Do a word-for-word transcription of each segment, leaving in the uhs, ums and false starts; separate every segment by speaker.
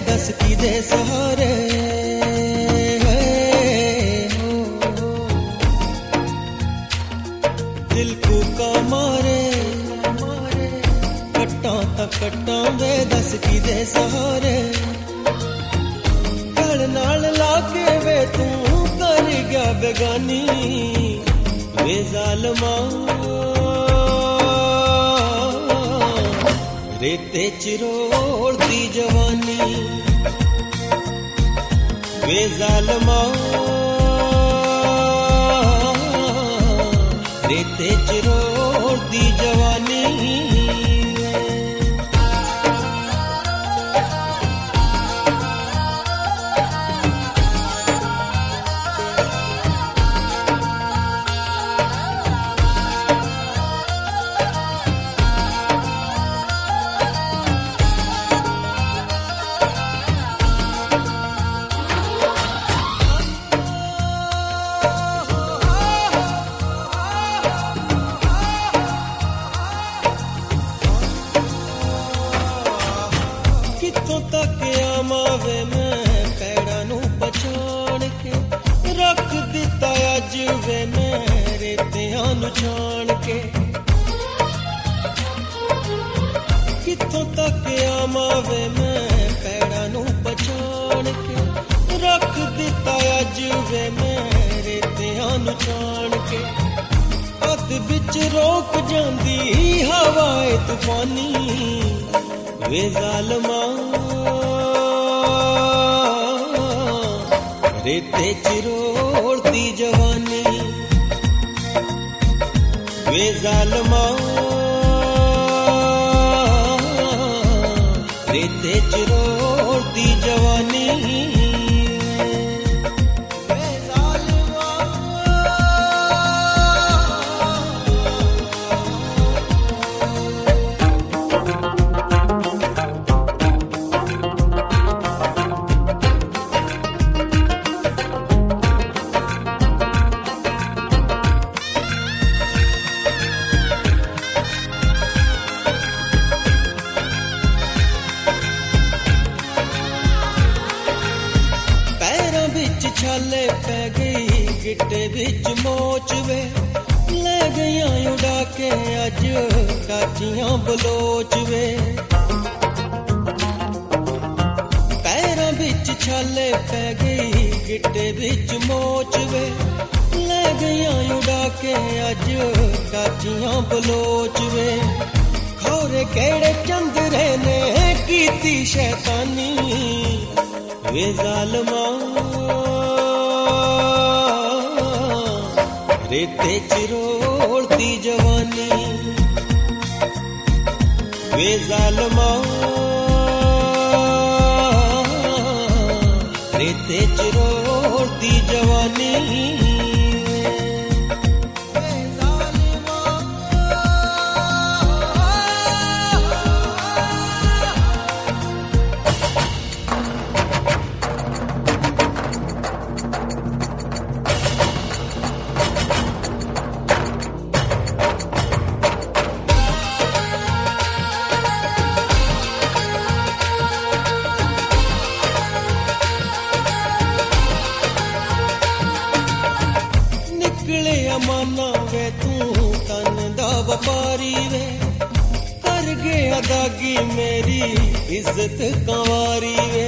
Speaker 1: दस की दे सहारे दिल को का मारे कट्टा तक कट्टा वे दस की दे सहारे गल नाल लाके वे तू कर गया बेगानी वे जालमा रेते चिरोड़ती जवानी वे जालमा रेते चिरोड़ती जवानी कितों तक आमावे मैं पैड़ा नू पछाण के रख दिता अज वे मैं रेतियां नू छाण के कितों तक आमावे मैं पैड़ा नू पछाण के रख दिता अज वे मैं रेतियां नू छाण के अध बिच रोक जांदी हवाए तूफानी वे जालमा रेते चिरोड़ती जवानी वे जालमा रेते चिरोड़ती जवानी छाले पै गई गिट्टे बिच मोच वे ले गईयां उड़ा के अज काचियां बलोच वे पैरां बिच छाले पै गई गिट्टे बिच मोच वे ले गईयां उड़ा के अज काचियां बलोच वे खौरे केड़े चंदरे ने कीती शैतानी वे जालमा रेते चिरोड़ती जवानी वे जालमा रेते चिरोड़ती जवानी माना वे तू तन दा व्यापारी वे कर गया दागी मेरी इज्जत कंवारी वे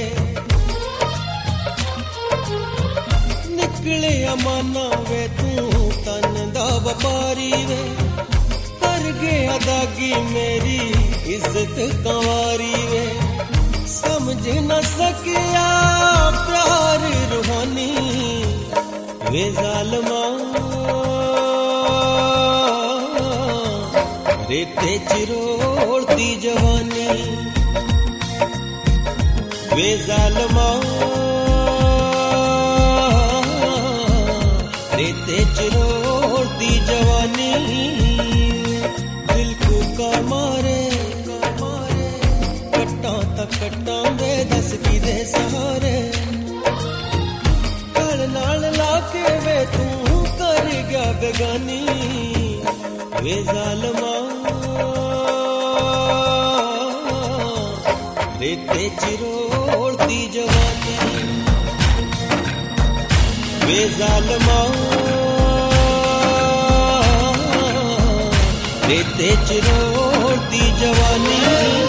Speaker 1: निकले माना वे तू तन दा व्यापारी वे कर गया दागी मेरी इज्जत कंवारी वे समझ न सकिया प्यार रूहानी वे जालमा रेते चिरोड़ती जवानी वे जालमा रेते चिरोड़ती जवानी दिल को का मारे कट्टा तक कट्टा वे दस की दे सहारे गल नाल लाके वे तू कर गया बेगानी वे जालमा रेते चिरोड़ती वे ज़ालिमा रेते च रोती जवानी